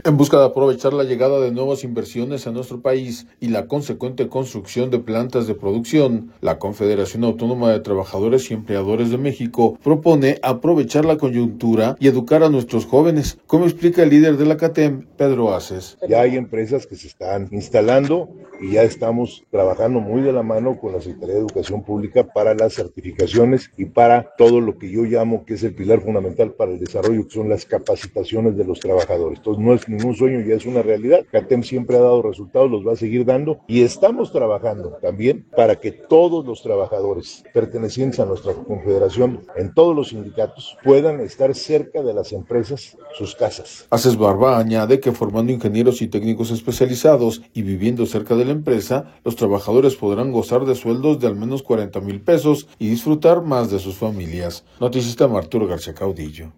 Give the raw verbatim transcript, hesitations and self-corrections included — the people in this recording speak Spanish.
En busca de aprovechar la llegada de nuevas inversiones a nuestro país y la consecuente construcción de plantas de producción, la Confederación Autónoma de Trabajadores y Empleadores de México propone aprovechar la coyuntura y educar a nuestros jóvenes, como explica el líder de la CATEM, Pedro Aces. Ya hay empresas que se están instalando y ya estamos trabajando muy de la mano con la Secretaría de Educación Pública para las certificaciones y para todo lo que yo llamo que es el pilar fundamental para el desarrollo, que son las capacitaciones de los trabajadores. Entonces no es ningún sueño, ya es una realidad. CATEM siempre ha dado resultados, los va a seguir dando y estamos trabajando también para que todos los trabajadores pertenecientes a nuestra confederación en todos los sindicatos puedan estar cerca de las empresas, sus casas. Aces Barba añade que formando ingenieros y técnicos especializados y viviendo cerca de la empresa, los trabajadores podrán gozar de sueldos de al menos cuarenta mil pesos y disfrutar más de sus familias. Noticista Arturo García Caudillo.